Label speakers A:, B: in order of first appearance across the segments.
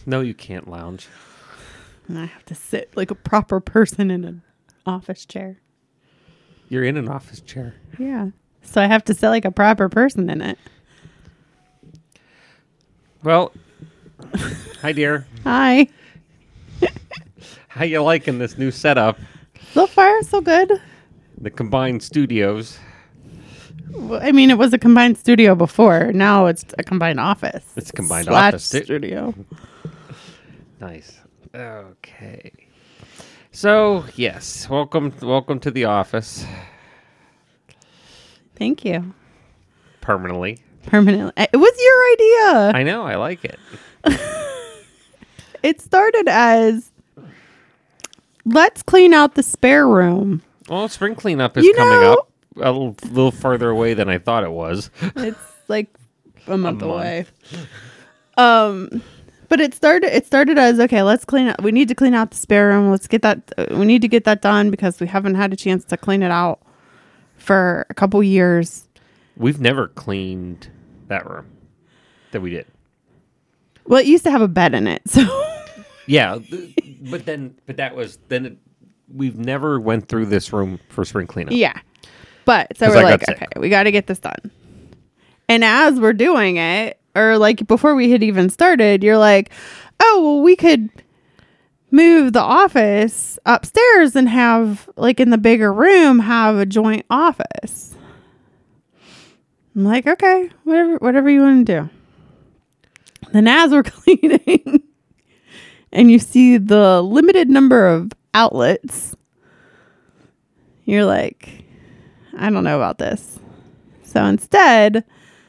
A: No, you can't lounge.
B: And I have to sit like a proper person in an office chair.
A: You're in an office chair.
B: Yeah. So I have to sit like a proper person in it.
A: Well, hi, dear.
B: Hi.
A: How you liking this new setup?
B: So far, so good.
A: The combined studios.
B: Well, I mean, it was a combined studio before. Now it's a combined office.
A: It's a combined
B: /
A: office
B: studio.
A: Nice. Okay. So, yes, welcome to the office.
B: Thank you.
A: Permanently.
B: Permanently. It was your idea.
A: I know, I like it.
B: It started as, let's clean out the spare room.
A: Well, spring cleanup is coming up a little further away than I thought it was.
B: It's like a month away. But it started as, okay, let's clean it. We need to clean out the spare room. Let's get that. We need to get that done because we haven't had a chance to clean it out for a couple years.
A: We've never cleaned that room that we did.
B: Well, it used to have a bed in it, so
A: Yeah, we've never went through this room for spring cleanup.
B: yeah. But so
A: 'Cause
B: we're
A: I
B: like,
A: got sick.
B: okay, we got to get this done. And as we're doing it, or like before we had even started, you're like, oh, well, we could move the office upstairs and have, like, in the bigger room, have a joint office. I'm like, okay, whatever you want to do. Then as we're cleaning and you see the limited number of outlets, you're like, I don't know about this. So instead,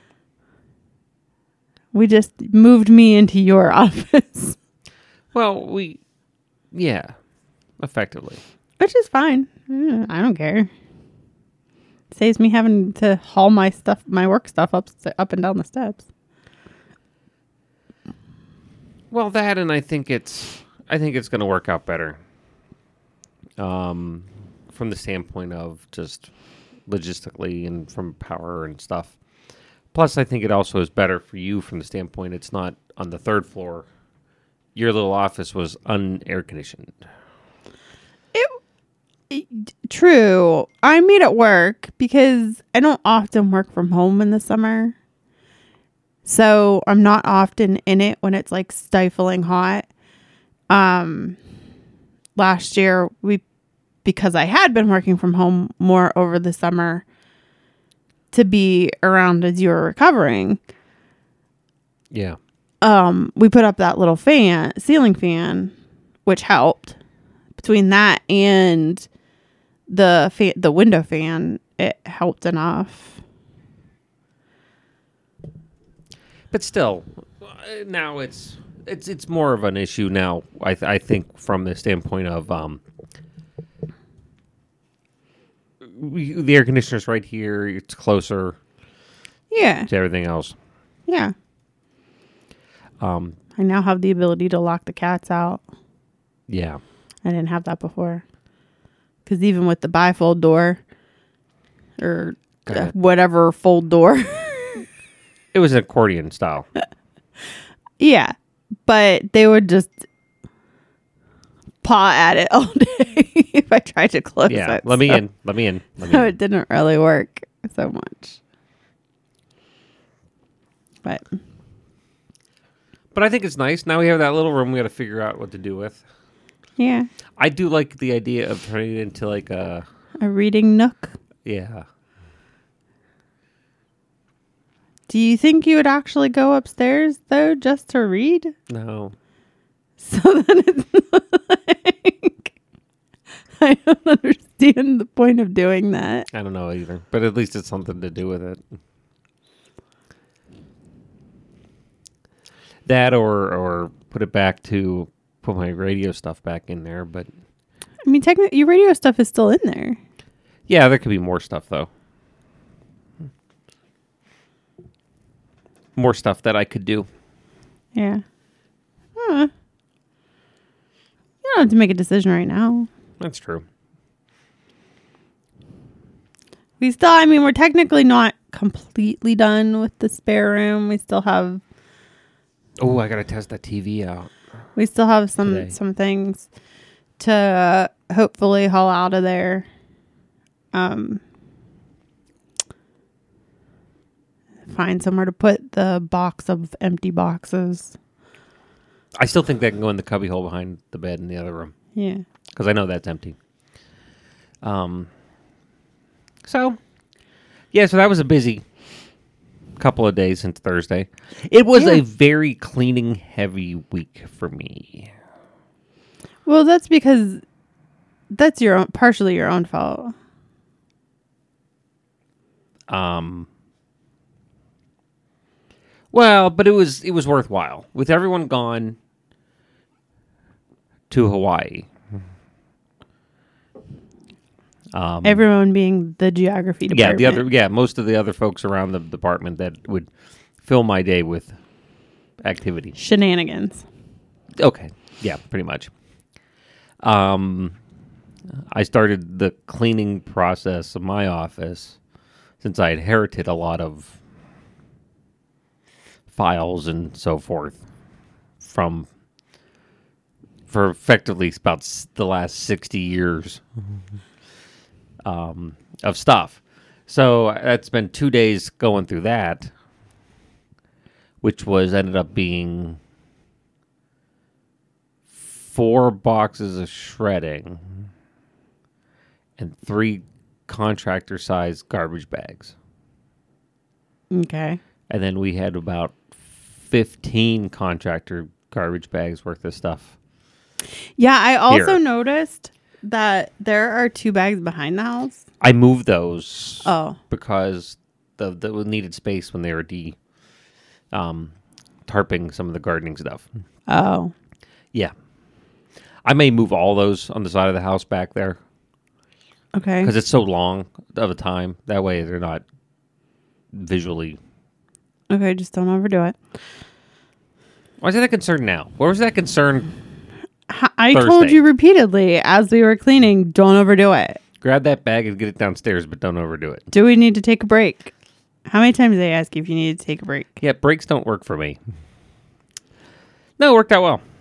B: we just moved me into your office.
A: Well, effectively.
B: Which is fine. I don't care. Saves me having to haul my work stuff up and down the steps.
A: Well, that, and I think it's going to work out better. From the standpoint of just logistically and from power and stuff. Plus, I think it also is better for you from the standpoint it's not on the third floor. Your little office was unair conditioned.
B: True. I made it work because I don't often work from home in the summer. So I'm not often in it when it's like stifling hot. Last year, because I had been working from home more over the summer to be around as you were recovering.
A: Yeah.
B: We put up that little ceiling fan, which helped. Between that and the window fan, it helped enough.
A: But still, now it's more of an issue now. I think from the standpoint of the air conditioner's right here. It's closer.
B: Yeah.
A: To everything else.
B: Yeah. I now have the ability to lock the cats out.
A: Yeah.
B: I didn't have that before. Because even with the bifold door or whatever fold door.
A: It was an accordion style.
B: Yeah. But they would just paw at it all day if I tried to close it.
A: Let me in.
B: So it didn't really work so much. But
A: I think it's nice. Now we have that little room we got to figure out what to do with.
B: yeah.
A: I do like the idea of turning it into like a
B: reading nook.
A: Yeah.
B: Do you think you would actually go upstairs, though, just to read?
A: No.
B: So then it's like, I don't understand the point of doing that.
A: I don't know either. But at least it's something to do with it. That or put it back to put my radio stuff back in there. But
B: I mean, technically, your radio stuff is still in there.
A: yeah, there could be more stuff, though. More stuff that I could do.
B: Yeah. You don't have to make a decision right now.
A: That's true.
B: We're technically not completely done with the spare room. We still have...
A: Oh, I got to test that TV out.
B: We still have
A: Today.
B: some things to hopefully haul out of there. Find somewhere to put the box of empty boxes.
A: I still think that can go in the cubby hole behind the bed in the other room.
B: Yeah.
A: Because I know that's empty. So that was a busy couple of days since Thursday. It was a very cleaning heavy week for me.
B: Well, that's because that's partially your own fault.
A: Well, but it was worthwhile with everyone gone to Hawaii.
B: Everyone being the geography department.
A: Most of the other folks around the department that would fill my day with activity.
B: Shenanigans.
A: Okay. Yeah, pretty much. I started the cleaning process of my office since I inherited a lot of files and so forth for effectively about the last 60 years of stuff. So I spent 2 days going through that, which ended up being 4 boxes of shredding and 3 contractor-sized garbage bags.
B: Okay.
A: And then we had about 15 contractor garbage bags worth of stuff.
B: Yeah, I also
A: Here.
B: noticed that there are 2 bags behind the house.
A: I moved those
B: because
A: the needed space when they were tarping some of the gardening stuff.
B: Oh.
A: Yeah. I may move all those on the side of the house back there.
B: Okay.
A: Because it's so long of a time. That way they're not visually...
B: Okay, just don't overdo it.
A: Why is that a concern now? Where was that concern?
B: I told you repeatedly as we were cleaning, don't overdo it.
A: Grab that bag and get it downstairs, but don't overdo it.
B: Do we need to take a break? How many times did I ask you if you need to take a break?
A: Yeah, breaks don't work for me. No, it worked out well.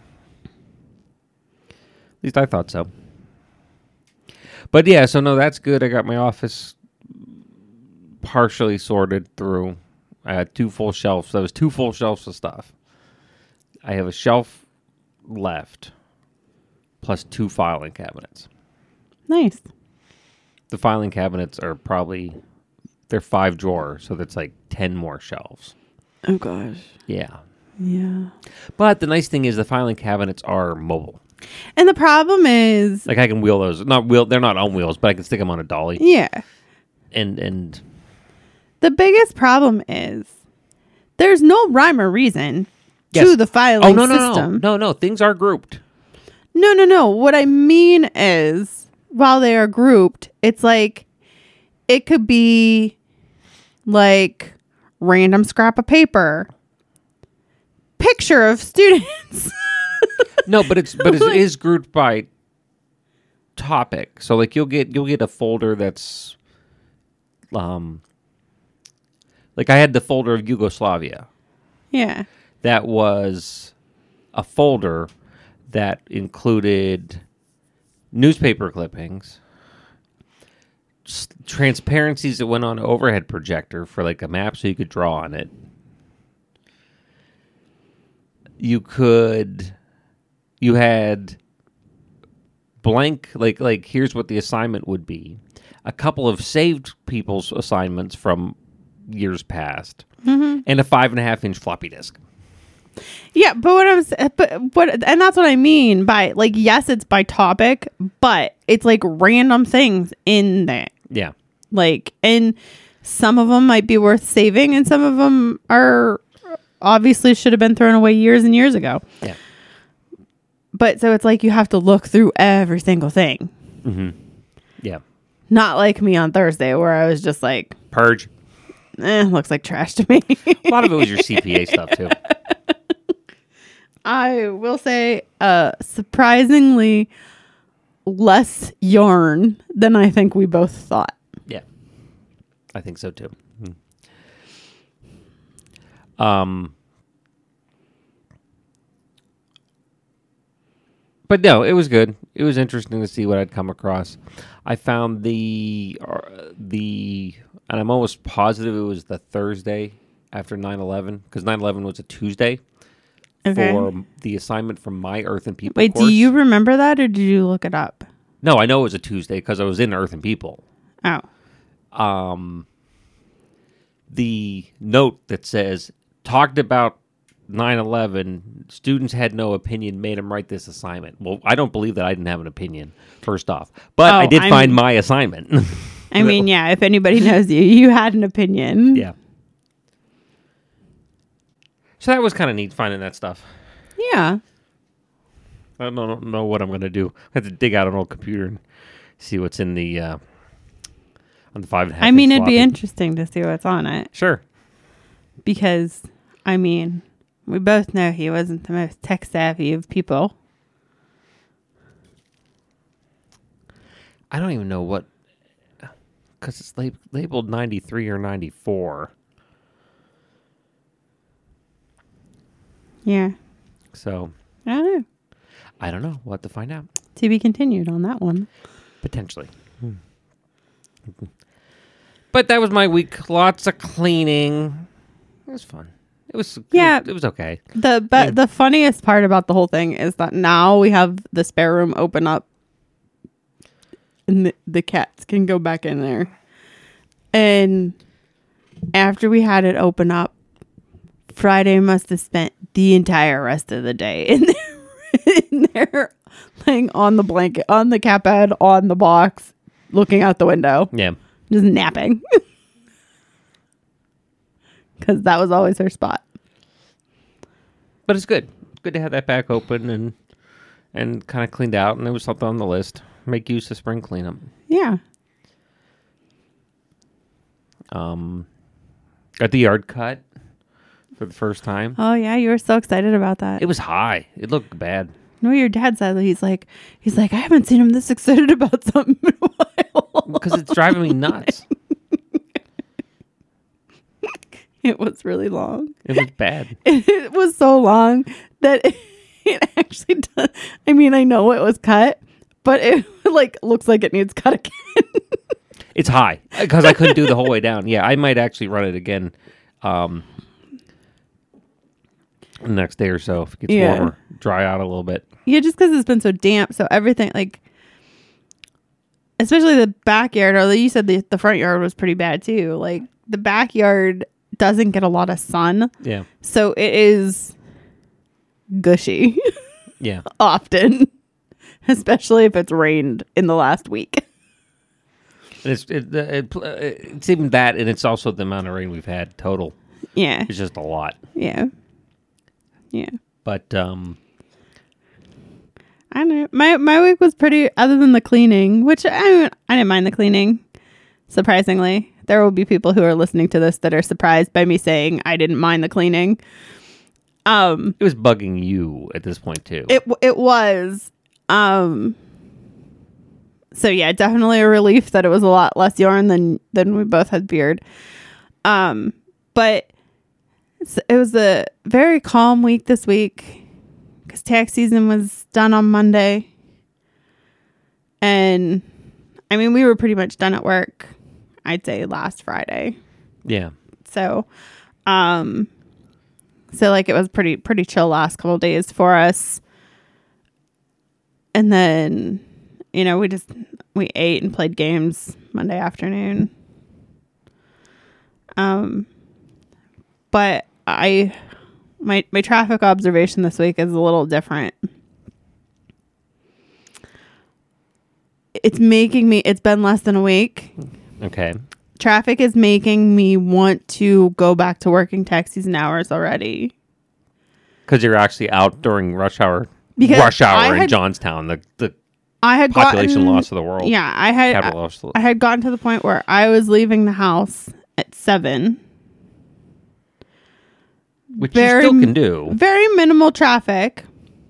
A: At least I thought so. But yeah, so no, that's good. I got my office partially sorted through. I had 2 full shelves. That was 2 full shelves of stuff. I have a shelf left, plus 2 filing cabinets.
B: Nice.
A: The filing cabinets are they're 5 drawers, so that's like 10 more shelves.
B: Oh, gosh.
A: Yeah.
B: Yeah.
A: But the nice thing is the filing cabinets are mobile.
B: And the problem is...
A: Like I can wheel those. They're not on wheels, but I can stick them on a dolly.
B: Yeah.
A: And
B: the biggest problem is there's no rhyme or reason to the filing system.
A: No. Things are grouped.
B: No. What I mean is, while they are grouped, it's like it could be like random scrap of paper, picture of students.
A: No, but it is grouped by topic. So like you'll get a folder that's like I had the folder of Yugoslavia.
B: Yeah.
A: That was a folder that included newspaper clippings, transparencies that went on an overhead projector for like a map so you could draw on it. You had blank, like here's what the assignment would be. A couple of saved people's assignments from years past, and a 5.5-inch floppy disk.
B: Yeah, but and that's what I mean by like, yes, it's by topic, but it's like random things in that.
A: Yeah.
B: Like, and some of them might be worth saving, and some of them are obviously should have been thrown away years and years ago.
A: Yeah.
B: But so it's like you have to look through every single thing.
A: Mm-hmm. Yeah.
B: Not like me on Thursday where I was just like,
A: Purge.
B: Looks like trash to me.
A: A lot of it was your CPA stuff too.
B: I will say surprisingly less yarn than I think we both thought.
A: Yeah. I think so too. But no, it was good. It was interesting to see what I'd come across. I found and I'm almost positive it was the Thursday after 9/11, because 9/11 was a Tuesday for the assignment from my Earth and People
B: Wait,
A: course.
B: do you remember that, or did you look it up?
A: No, I know it was a Tuesday because I was in Earth and People.
B: Oh.
A: The note that says, talked about 9/11, students had no opinion, made them write this assignment. Well, I don't believe that I didn't have an opinion, first off. But I did find my assignment.
B: I mean, yeah, if anybody knows you, you had an opinion.
A: Yeah. So that was kind of neat finding that stuff.
B: Yeah.
A: I don't know what I'm going to do. I have to dig out an old computer and see what's in the on the 5.5.
B: I mean, it'd be interesting to see what's on it.
A: Sure.
B: Because, I mean, we both know he wasn't the most tech savvy of people.
A: I don't even know what, because it's labeled 93 or 94.
B: Yeah.
A: So,
B: I don't know.
A: I don't know. We'll have to find out.
B: To be continued on that one.
A: Potentially. But that was my week. Lots of cleaning. It was fun. It was okay.
B: The funniest part about the whole thing is that now we have the spare room open up and the cats can go back in there. And after we had it open up, Friday must have spent the entire rest of the day in there laying on the blanket, on the cat bed, on the box, looking out the window.
A: Yeah.
B: Just napping. Because that was always her spot.
A: But it's good. Good to have that back open and kind of cleaned out. And it was something on the list. Make use of spring cleanup.
B: Yeah.
A: Got the yard cut for the first time.
B: Oh, yeah. You were so excited about that.
A: It was high. It looked bad.
B: No, your dad said that he's like, I haven't seen him this excited about something in a while.
A: Because it's driving me nuts.
B: It was really long.
A: It was bad.
B: It was so long that it actually does. I mean, I know it was cut, but it looks like it needs cut again.
A: It's high because I couldn't do the whole way down. Yeah, I might actually run it again the next day or so if it gets warmer, dry out a little bit.
B: Yeah, just because it's been so damp. So everything, especially the backyard, although you said the front yard was pretty bad too. Like, the backyard doesn't get a lot of sun.
A: Yeah.
B: So it is gushy.
A: Yeah.
B: Often. Especially if it's rained in the last week.
A: It's even that, and it's also the amount of rain we've had total.
B: Yeah.
A: It's just a lot.
B: Yeah. Yeah.
A: But
B: I don't know. My week was pretty, other than the cleaning, which I didn't mind the cleaning. Surprisingly, there will be people who are listening to this that are surprised by me saying I didn't mind the cleaning.
A: It was bugging you at this point too.
B: It was. So yeah, definitely a relief that it was a lot less yarn than we both had beard. But it was a very calm week this week because tax season was done on Monday. And I mean, we were pretty much done at work, I'd say last Friday.
A: Yeah.
B: So, it was pretty chill last couple of days for us. And then, we ate and played games Monday afternoon. But my traffic observation this week is a little different. It's been less than a week.
A: Okay.
B: Traffic is making me want to go back to working tax season hours already.
A: Because you're actually out during rush hour
B: Because
A: in Johnstown, the population loss of the world.
B: Yeah, I had gotten to the point where I was leaving the house at 7.
A: Which you still can do.
B: Very minimal traffic.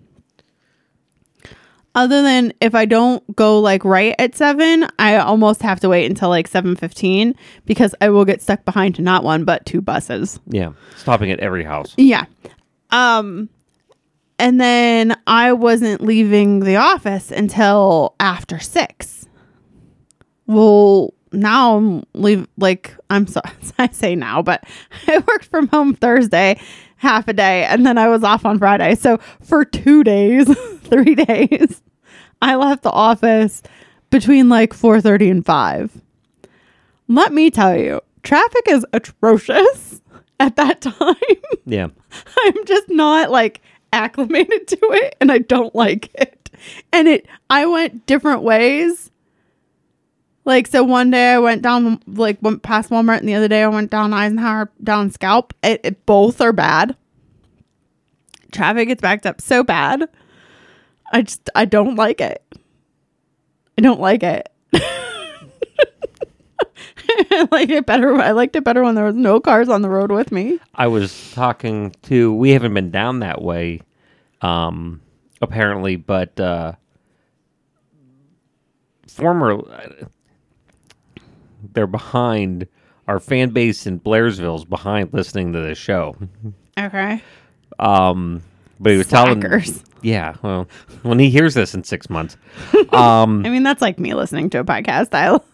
B: Other than if I don't go right at 7, I almost have to wait until 7:15 because I will get stuck behind not one but 2 buses.
A: Yeah, stopping at every house.
B: Yeah. And And then I wasn't leaving the office until after 6. Well, now I'm sorry, I say now, but I worked from home Thursday, half a day, and then I was off on Friday. So for 2 days, 3 days, I left the office between like 4:30 and 5. Let me tell you, traffic is atrocious at that time.
A: Yeah.
B: I'm just not like acclimated to it, and I don't like it. And I went different ways. Like, so one day I went down, like, went past Walmart, and the other day I went down Eisenhower, down Scalp. Both are bad. Traffic gets backed up so bad. I don't like it. I don't like it. I liked it better when there was no cars on the road with me.
A: I was talking to, we haven't been down that way, apparently, but they're behind, our fan base in Blairsville's behind listening to this show.
B: Okay.
A: But he was
B: Slackers.
A: telling, yeah, well, when he hears this in 6 months.
B: I mean, that's like me listening to a podcast.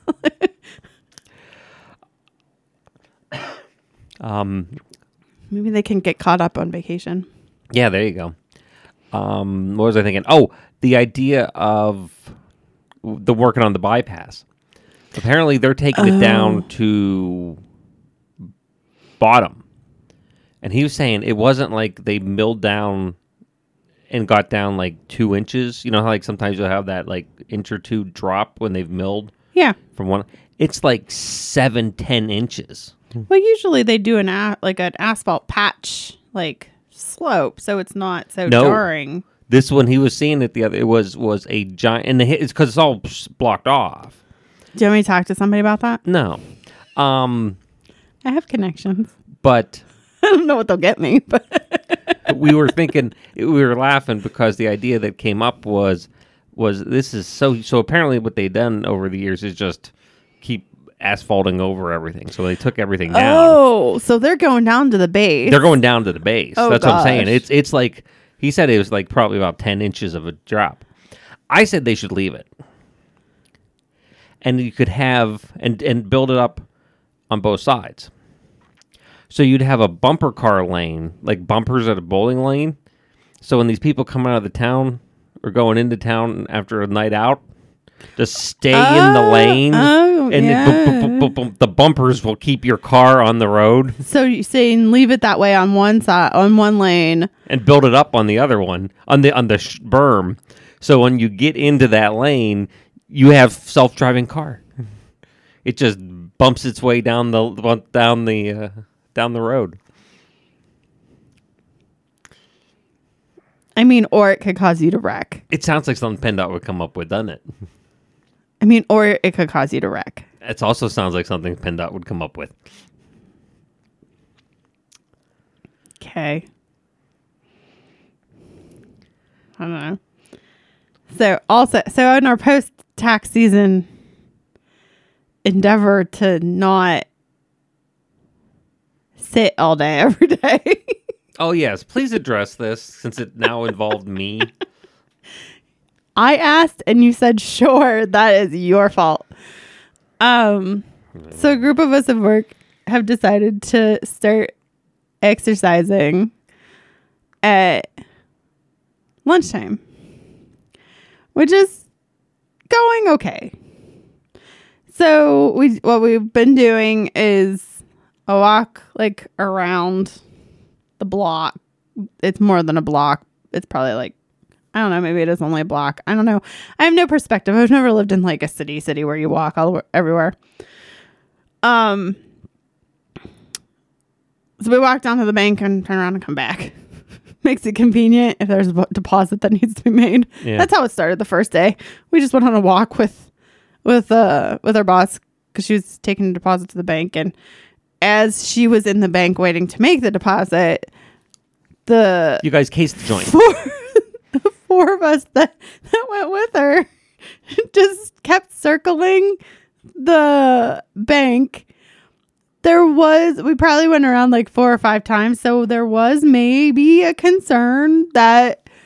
B: Maybe they can get caught up on vacation.
A: Yeah, there you go. What was I thinking? Oh, the idea of the working on the bypass. Apparently, they're taking it down to bottom. And he was saying it wasn't like they milled down and got down like 2 inches. You know how like sometimes you'll have that like inch or two drop when they've milled?
B: Yeah.
A: From one. It's like 7-10 inches.
B: Well, usually they do an asphalt patch like slope, so it's not so jarring.
A: This one he was seeing it the other. It was a giant, and it's because it's all blocked off.
B: Do you want me to talk to somebody about that?
A: No,
B: I have connections,
A: but
B: I don't know what they'll get me. But
A: we were laughing because the idea that came up was this is so apparently what they've done over the years is just keep asphalting over everything. So they took everything down.
B: Oh, so they're going down to the base.
A: They're going down to the base.
B: Oh,
A: That's
B: gosh.
A: what I'm saying. It's like he said it was like probably about 10 inches of a drop. I said they should leave it. And you could have and build it up on both sides. So you'd have a bumper car lane, like bumpers at a bowling lane. So when these people come out of the town or going into town after a night out, just stay in the lane, and the bumpers will keep your car on the road.
B: So you're saying leave it that way on one side, on one lane,
A: and build it up on the other one, on the berm. So when you get into that lane, you have self-driving car. It just bumps its way down the road.
B: I mean, or it could cause you to wreck.
A: It sounds like something PennDOT would come up with, doesn't it?
B: I mean, or it could cause you to wreck.
A: It also sounds like something PennDOT would come up with.
B: Okay. I don't know. So in our post-tax season endeavor to not sit all day every day.
A: Oh, yes. Please address this since it now involved me.
B: I asked and you said, sure, that is your fault. So a group of us at work have decided to start exercising at lunchtime, which is going okay. So what we've been doing is a walk like around the block. It's more than a block. It's probably like, I don't know, maybe it is only a block. I don't know. I have no perspective. I've never lived in like a city where you walk everywhere. So we walk down to the bank and turn around and come back. Makes it convenient if there's a deposit that needs to be made. Yeah. That's how it started the first day. We just went on a walk with our boss because she was taking a deposit to the bank, and as she was in the bank waiting to make the deposit,
A: you guys cased the joint.
B: The four of us that went with her just kept circling the bank. We probably went around like 4 or 5 times, so there was maybe a concern that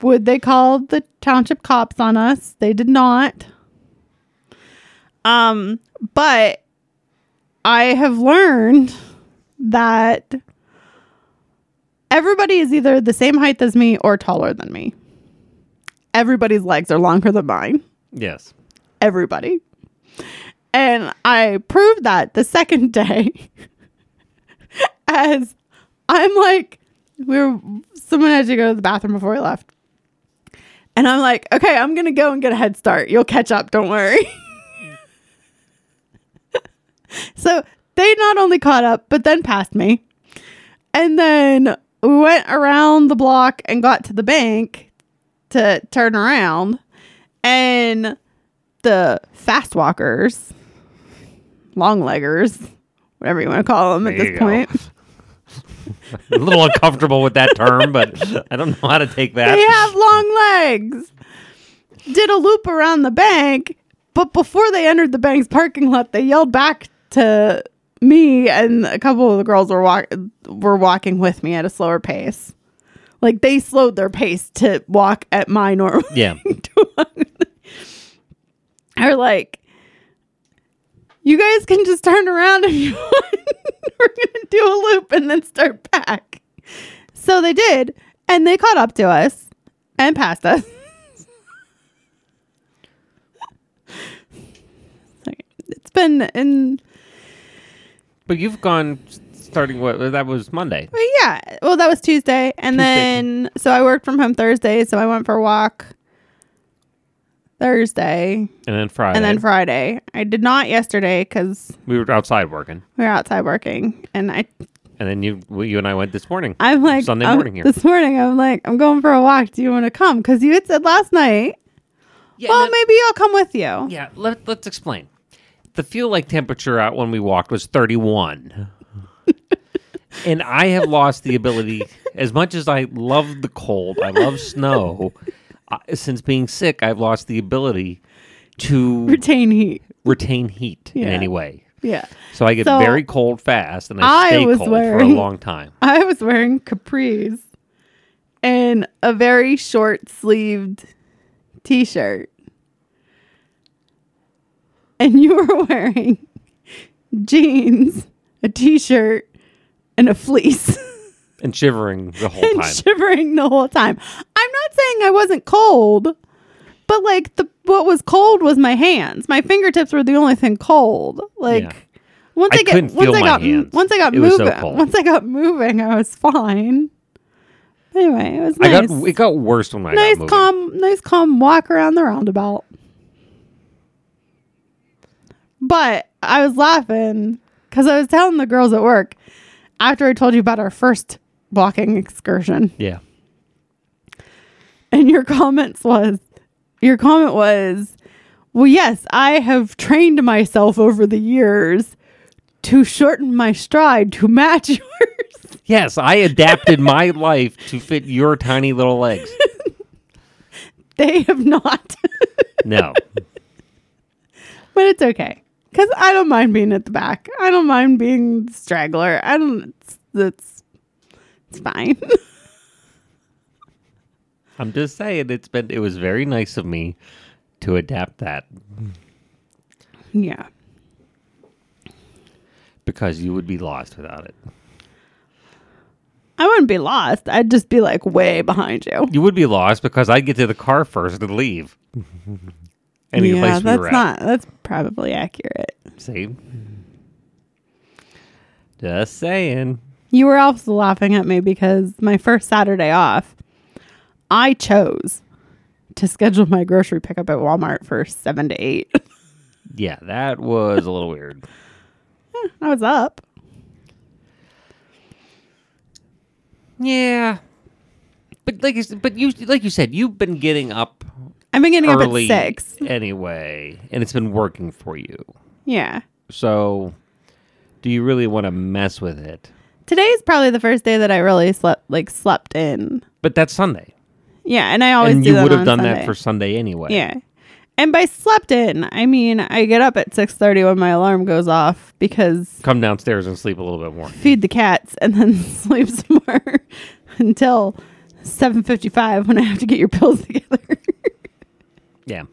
B: would they call the township cops on us? They did not. But I have learned that everybody is either the same height as me or taller than me. Everybody's legs are longer than mine.
A: Yes.
B: Everybody. And I proved that the second day as I'm like, someone had to go to the bathroom before we left. And I'm like, okay, I'm going to go and get a head start. You'll catch up. Don't worry. So they not only caught up, but then passed me. And then we went around the block and got to the bank to turn around. And the fast walkers, long leggers, whatever you want to call them at this point.
A: A little uncomfortable with that term, but I don't know how to take that.
B: They have long legs. Did a loop around the bank, but before they entered the bank's parking lot, they yelled back to me, and a couple of the girls were walking with me at a slower pace. Like, they slowed their pace to walk at my normal.
A: Yeah.
B: Are like, you guys can just turn around if you want. We're gonna do a loop and then start back. So they did, and they caught up to us and passed us. It's been in.
A: But you've gone starting what? That was Monday.
B: Well, yeah. Well, that was Tuesday. And then, so I worked from home Thursday. So I went for a walk Thursday.
A: And then Friday.
B: And then Friday. I did not yesterday because
A: we were outside working.
B: we were outside working. And
A: then you and I went this morning.
B: I'm like,
A: Sunday morning here.
B: This morning, I'm like, I'm going for a walk. Do you want to come? Because you had said last night,
A: Yeah,
B: well, maybe I'll come with you.
A: Yeah, let's explain. The feel-like temperature out when we walked was 31. And I have lost the ability, as much as I love the cold, I love snow, since being sick, I've lost the ability to
B: Retain heat.
A: in any way.
B: Yeah.
A: So I get very cold fast, and I stay cold for a long time.
B: I was wearing capris and a very short-sleeved t-shirt. And you were wearing jeans, a t-shirt, and a fleece.
A: And shivering the whole
B: and
A: time.
B: Shivering the whole time. I'm not saying I wasn't cold, but like what was cold was my hands. My fingertips were the only thing cold. Like once I got moving, I was fine. Anyway, it was nice.
A: It got worse when I got moving.
B: Nice calm walk around the roundabout. But I was laughing because I was telling the girls at work after I told you about our first walking excursion.
A: Yeah.
B: And your comment was, well, yes, I have trained myself over the years to shorten my stride to match yours.
A: Yes, I adapted my life to fit your tiny little legs.
B: They have not.
A: No.
B: But it's okay. Because I don't mind being at the back. I don't mind being the straggler. It's fine.
A: I'm just saying it was very nice of me to adapt that.
B: Yeah.
A: Because you would be lost without it.
B: I wouldn't be lost. I'd just be like way behind you.
A: You would be lost because I'd get to the car first and leave.
B: That's probably accurate.
A: See? Just saying.
B: You were also laughing at me because my first Saturday off, I chose to schedule my grocery pickup at Walmart for 7 to 8.
A: Yeah, that was a little weird.
B: I was up.
A: Yeah. But like you said, you've been getting up
B: I've been getting
A: early
B: up at 6.
A: anyway, and it's been working for you.
B: Yeah.
A: So, do you really want to mess with it?
B: Today's probably the first day that I really slept in.
A: But that's Sunday.
B: Yeah, and I always
A: and
B: do
A: you
B: that
A: would have
B: on
A: done
B: Sunday.
A: that for Sunday anyway.
B: Yeah. And by slept in, I mean I get up at 6:30 when my alarm goes off because
A: Come downstairs and sleep a little bit more.
B: feed the cats and then sleep some more until 7:55 when I have to get your pills together.
A: Yeah.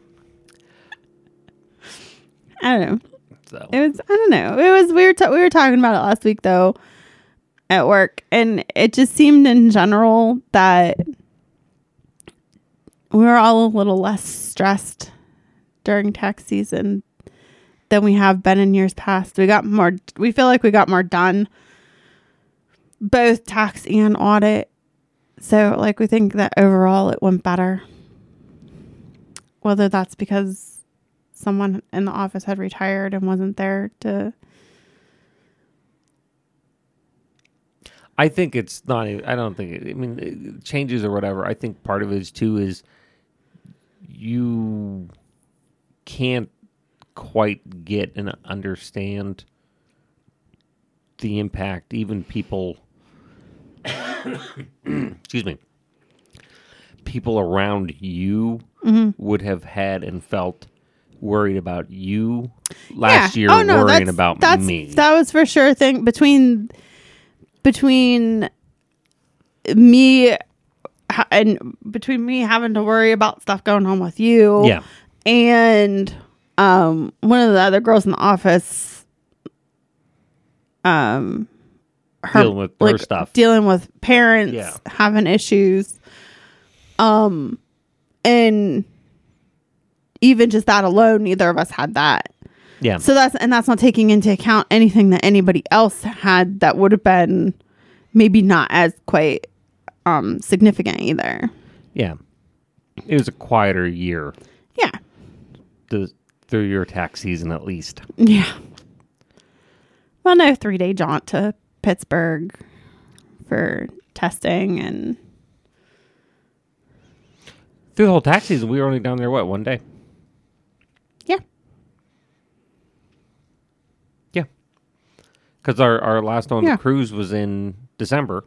B: I don't know.
A: So
B: It was, I don't know. It was, we were talking about it last week though at work, and it just seemed in general that we were all a little less stressed during tax season than we have been in years past. We feel like we got more done, both tax and audit. So like we think that overall it went better. Whether that's because someone in the office had retired and wasn't there to.
A: I think it's not. I don't think. I mean, it changes or whatever. I think part of it is too is you can't quite get and understand the impact. Even people, excuse me, people around you would have had and felt worried about you last year, worrying about me.
B: That was for sure a thing between me and between me having to worry about stuff going on with you.
A: Yeah.
B: And one of the other girls in the office
A: Dealing with her stuff.
B: Dealing with parents
A: Yeah.
B: having issues. And even just that alone, neither of us had that.
A: Yeah.
B: So that's not taking into account anything that anybody else had that would have been maybe not as quite significant either.
A: Yeah. It was a quieter year
B: Yeah.
A: through your tax season, at least.
B: Yeah. Well, no 3-day jaunt to Pittsburgh for testing and
A: Through the whole tax season, we were only down there, what, one day?
B: yeah.
A: Yeah. Because our last on
B: Yeah.
A: the cruise was in December.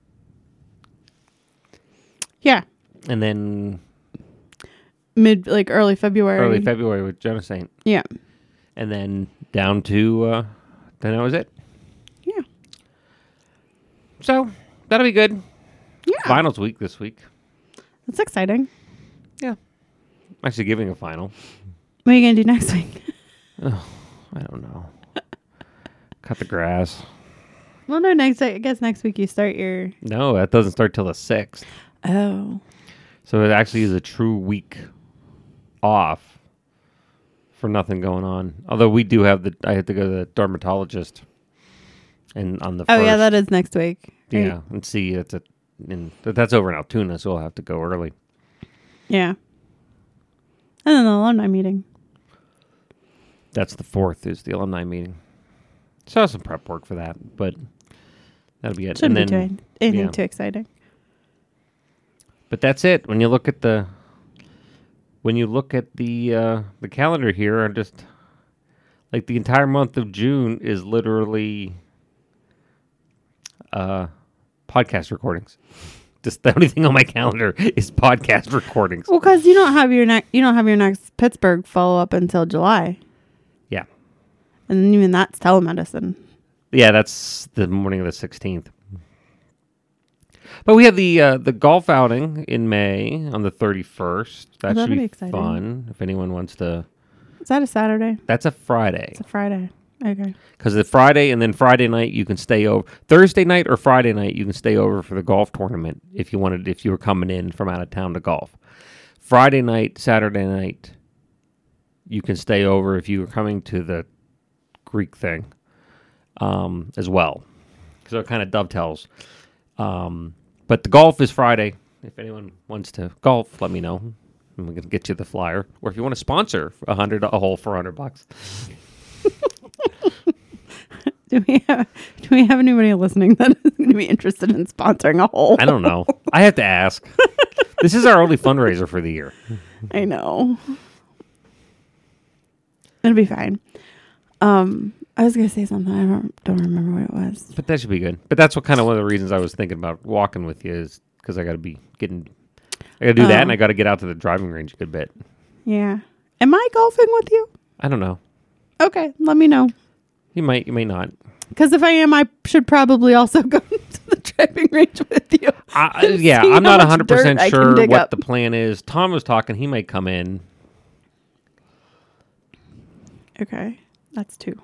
B: Yeah.
A: And then
B: Early February.
A: early February with Jonah Saint.
B: Yeah.
A: And then down to, then that was it.
B: Yeah.
A: So, that'll be good.
B: Yeah.
A: Finals week this week.
B: That's exciting.
A: Yeah. I'm actually giving a final.
B: What are you going to do next week?
A: I don't know. Cut the grass.
B: Well, no, I guess next week you start your...
A: No, that doesn't start till the 6th.
B: Oh.
A: So it actually is a true week off for nothing going on. Although we do have I have to go to the dermatologist, and on the
B: Oh,
A: 1st,
B: yeah, that is next week. Right?
A: yeah, and see that's over in Altoona, so we'll have to go early.
B: Yeah. And then the alumni meeting.
A: That's the 4th is the alumni meeting. So some prep work for that, but that'll be it.
B: Shouldn't
A: and
B: be
A: then,
B: doing anything
A: yeah.
B: too exciting.
A: But that's it. When you look at the calendar here, and just like the entire month of June is literally podcast recordings. Just the only thing on my calendar is podcast recordings.
B: Well, because you don't have your next Pittsburgh follow up until July,
A: Yeah.
B: and even that's telemedicine.
A: Yeah, that's the morning of the 16th. But we have the golf outing in May on the 31st. That
B: that'll
A: should be
B: be exciting.
A: fun if anyone wants to.
B: Is that a Saturday?
A: That's a Friday.
B: It's a Friday. Okay.
A: Because the Friday and then Friday night you can stay over. Thursday night or Friday night you can stay over for the golf tournament if you were coming in from out of town to golf. Friday night, Saturday night, you can stay over if you were coming to the Greek thing as well. So it kind of dovetails. But the golf is Friday. If anyone wants to golf, let me know. And we can get you the flyer. Or if you want to sponsor a hole for $100.
B: Do we have anybody listening that is going to be interested in sponsoring a hole?
A: I don't know. I have to ask. This is our only fundraiser for the year.
B: I know. It'll be fine. I was going to say something. I don't remember what it was.
A: But that should be good. But that's one of the reasons I was thinking about walking with you is because I got to do that, and I got to get out to the driving range a good bit.
B: Yeah. Am I golfing with you?
A: I don't know.
B: Okay, let me know.
A: You may not.
B: Because if I am, I should probably also go to the driving range with you.
A: Yeah,
B: See
A: I'm not
B: how much
A: 100%
B: dirt I can
A: sure
B: dig
A: what
B: up.
A: the plan is. Tom was talking. He may come in.
B: Okay, that's 2.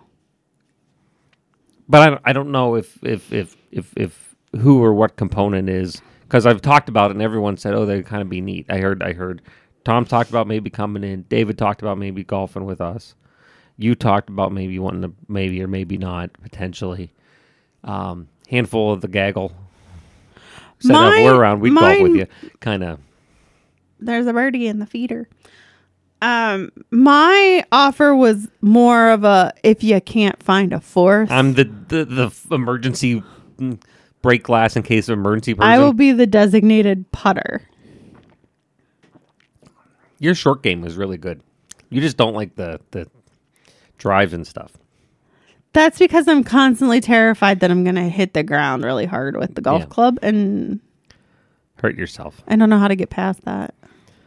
A: But I don't know if who or what component is, because I've talked about it and everyone said, oh, they'd kind of be neat. I heard Tom talked about maybe coming in. David talked about maybe golfing with us. You talked about maybe wanting to maybe or maybe not potentially. Handful of the gaggle said if we're around, we'd golf with you. Kind of.
B: There's a birdie in the feeder. My offer was more of a if you can't find a fourth.
A: I'm the emergency break glass in case of emergency person.
B: I will be the designated putter.
A: Your short game is really good. You just don't like the drives and stuff.
B: That's because I'm constantly terrified that I'm going to hit the ground really hard with the golf club, and
A: Hurt yourself.
B: I don't know how to get past that.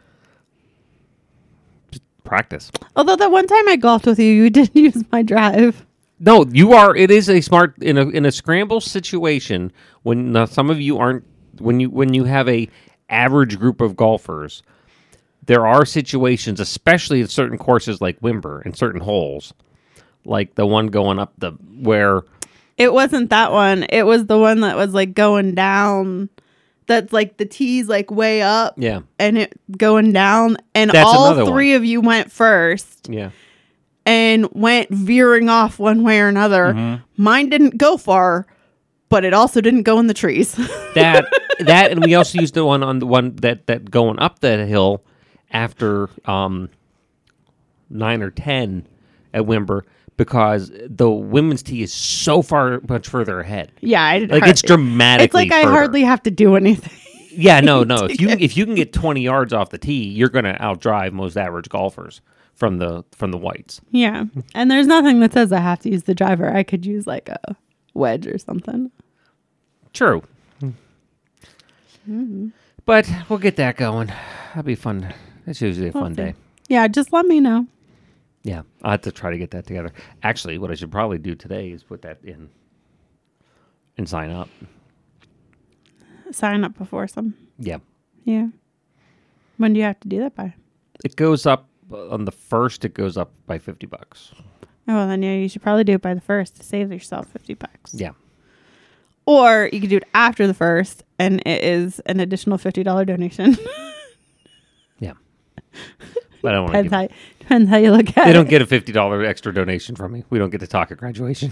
A: Just practice.
B: Although that one time I golfed with you, you didn't use my drive.
A: No, you are. It is a smart in a scramble situation when some of you aren't. When you have a average group of golfers, there are situations, especially in certain courses like Wimber and certain holes, like the one going up where
B: it wasn't that one. It was the one that was like going down. That's like the tee's like way up.
A: Yeah,
B: and it going down, and
A: that's
B: all
A: another
B: 3 of you went first.
A: Yeah.
B: And went veering off one way or another.
A: Mm-hmm.
B: Mine didn't go far, but it also didn't go in the trees.
A: that and we also used the one that going up that hill after 9 or 10 at Wimber, because the women's tee is so much further ahead.
B: Yeah,
A: it's dramatically.
B: It's like
A: further.
B: I hardly have to do anything.
A: Yeah, no. If you can get 20 yards off the tee, you're going to outdrive most average golfers from the whites.
B: Yeah, and there's nothing that says I have to use the driver. I could use like a wedge or something.
A: True. Mm-hmm. But we'll get that going. That'll be fun. It's usually a fun day.
B: Yeah, just let me know.
A: Yeah, I'll have to try to get that together. Actually, what I should probably do today is put that in and sign up.
B: Sign up before some.
A: Yeah.
B: Yeah. When do you have to do that by?
A: It goes up on the 1st. It goes up by $50.
B: Oh, well, then yeah, you should probably do it by the 1st to save yourself $50.
A: Yeah.
B: Or you could do it after the 1st, and it is an additional $50 donation.
A: Yeah. But I don't want to.
B: Depends how you look at it.
A: They don't get a $50 extra donation from me. We don't get to talk at graduation.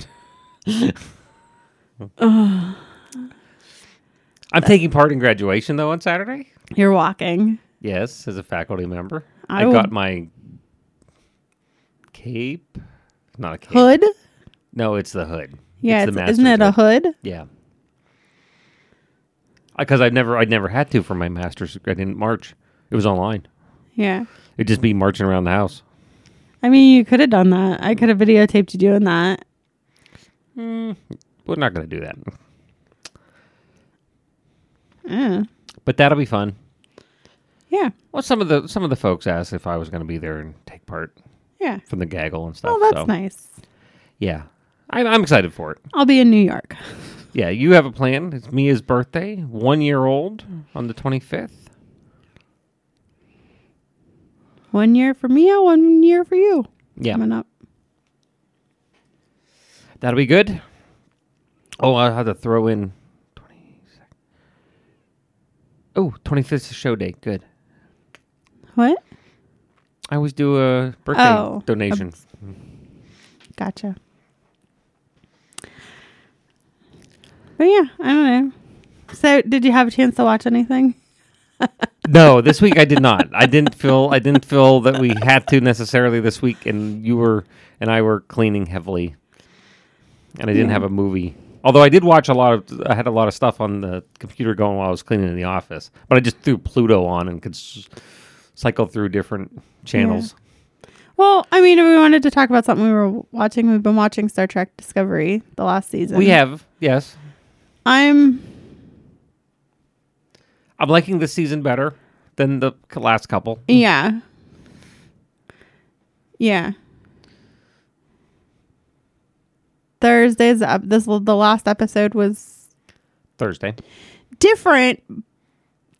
A: I'm taking part in graduation, though, on Saturday.
B: You're walking.
A: Yes, as a faculty member.
B: I
A: I
B: will-
A: got my cape. Not a cape.
B: Hood?
A: No, it's the hood.
B: Yeah,
A: It's the
B: isn't it a
A: master's
B: hood?
A: Yeah. Because I'd never had to for my master's. I didn't march. It was online.
B: Yeah.
A: It'd just be marching around the house.
B: I mean, you could have done that. I could have videotaped you doing that.
A: We're not going to do that.
B: Yeah.
A: But that'll be fun.
B: Yeah.
A: Well, some of the folks asked if I was going to be there and take part
B: Yeah.
A: from the gaggle and stuff.
B: Oh, that's
A: so,
B: nice.
A: Yeah. I'm excited for it.
B: I'll be in New York.
A: Yeah, you have a plan. It's Mia's birthday, 1 year old on the 25th.
B: 1 year for Mia, 1 year for you.
A: Yeah.
B: Coming up.
A: That'll be good. Oh, I'll have to throw in 25th is show day. Good.
B: What?
A: I always do a birthday donation.
B: Gotcha. But yeah, I don't know. So, did you have a chance to watch anything?
A: No, this week I did not. I didn't feel that we had to necessarily this week, and you and I were cleaning heavily, and I didn't have a movie. Although I did watch I had a lot of stuff on the computer going while I was cleaning in the office, but I just threw Pluto on and could cycle through different channels.
B: Yeah. Well, I mean, if we wanted to talk about something we were watching, we've been watching Star Trek Discovery the last season.
A: We have, yes.
B: I'm
A: liking this season better than the last couple.
B: Yeah. Yeah. Thursday's up. The last episode was
A: Thursday.
B: different,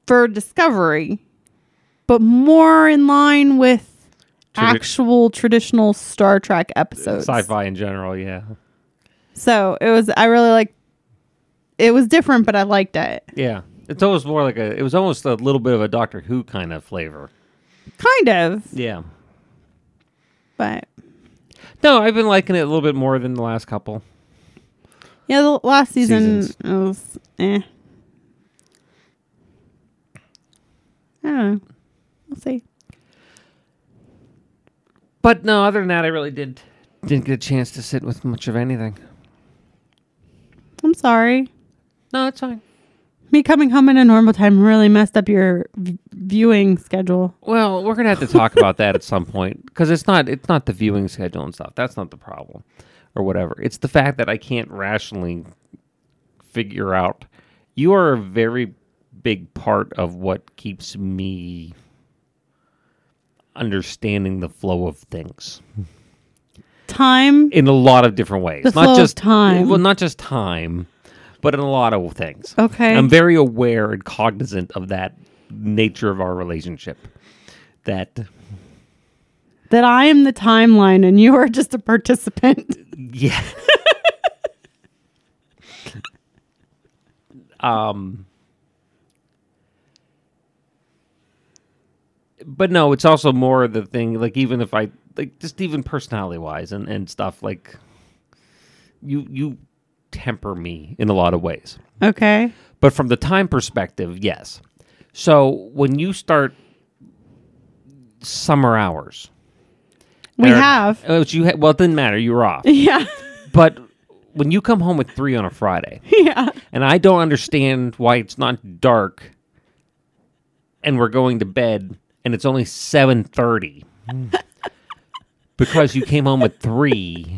B: for Discovery, but more in line with actual traditional Star Trek episodes.
A: Sci-fi in general, yeah.
B: So I really like, it was different, but I liked it.
A: Yeah. It's almost more like it was almost a little bit of a Doctor Who kind of flavor.
B: Kind of.
A: Yeah.
B: But.
A: No, I've been liking it a little bit more than the last couple.
B: Yeah, the last season was I don't know. We'll see.
A: But no, other than that, I really didn't get a chance to sit with much of anything.
B: I'm sorry.
A: No, it's fine.
B: Me coming home in a normal time really messed up your viewing schedule.
A: Well, we're gonna have to talk about that at some point because it's not the viewing schedule and stuff. That's not the problem, or whatever. It's the fact that I can't rationally figure out. You are a very big part of what keeps me understanding the flow of things.
B: Time
A: In a lot of different ways.
B: The flow of time.
A: Well, not just time, but in a lot of things.
B: Okay.
A: I'm very aware and cognizant of that nature of our relationship. That
B: I am the timeline and you are just a participant.
A: yeah. But no, it's also more the thing, like, even if I, like, just even personality-wise and stuff, like, you temper me in a lot of ways.
B: Okay.
A: But from the time perspective, yes. So when you start summer hours.
B: We have.
A: Well, it didn't matter. You were off.
B: Yeah.
A: But when you come home at 3 on a Friday,
B: Yeah.
A: and I don't understand why it's not dark and we're going to bed and it's only 7:30 because you came home at 3.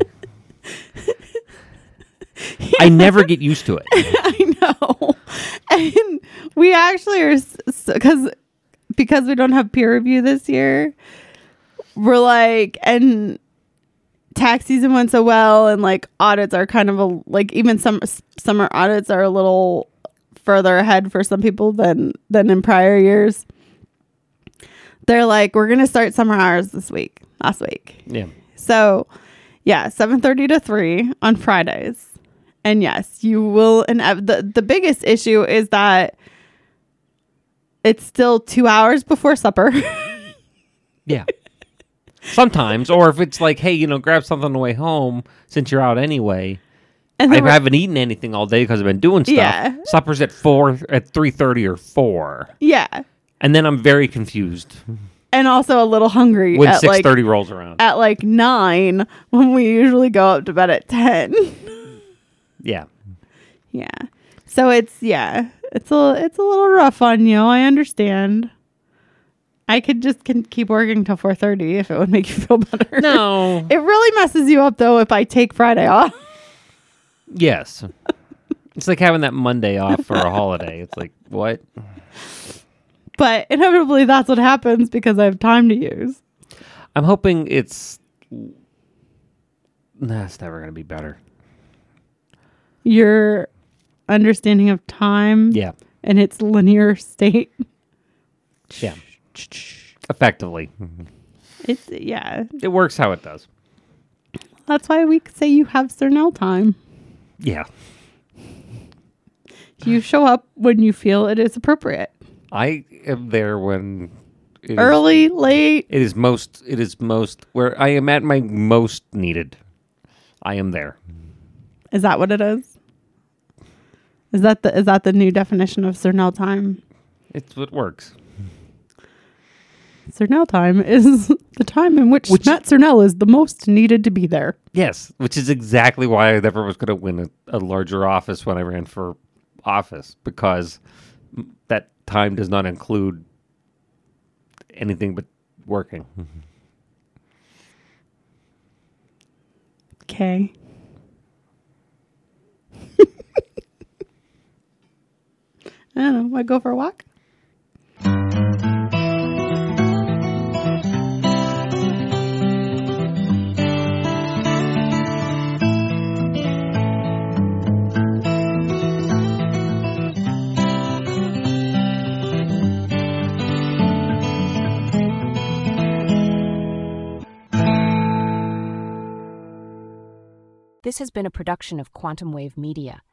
A: Yeah. I never get used to it.
B: I know. And we actually are, because we don't have peer review this year, we're like, and tax season went so well, and like audits are kind of even some summer audits are a little further ahead for some people than in prior years. They're like, we're going to start summer hours last week.
A: Yeah.
B: So yeah, 7:30 to 3 on Fridays. And yes, you will. And the biggest issue is that it's still 2 hours before supper.
A: Yeah. Sometimes, or if it's like, hey, grab something on the way home since you're out anyway.
B: And
A: I haven't eaten anything all day because I've been doing stuff.
B: Yeah.
A: Supper's at 3:30 or 4.
B: Yeah.
A: And then I'm very confused
B: And also a little hungry
A: when
B: at
A: 6:30 rolls around.
B: At 9 when we usually go up to bed at 10.
A: Yeah.
B: Yeah. So it's a little rough on you. I understand. I could just keep working till 4:30 if it would make you feel better.
A: No.
B: It really messes you up though if I take Friday off.
A: Yes. It's like having that Monday off for a holiday. It's like, what?
B: But inevitably that's what happens because I have time to use.
A: I'm hoping it's never going to be better.
B: Your understanding of time.
A: Yeah.
B: And its linear state.
A: Yeah. Effectively.
B: It
A: works how it does.
B: That's why we say you have Cernel time.
A: Yeah.
B: You show up when you feel it is appropriate.
A: I am there when
B: early, late.
A: It is most where I am at my most needed. I am there.
B: Is that what it is? Is that the new definition of Cernel time?
A: It's what works.
B: Cernel time is the time in which Matt Cernel is the most needed to be there.
A: Yes, which is exactly why I never was going to win a larger office when I ran for office, because that time does not include anything but working.
B: Okay. I don't know. Want to go for a walk?
C: This has been a production of Quantum Wave Media.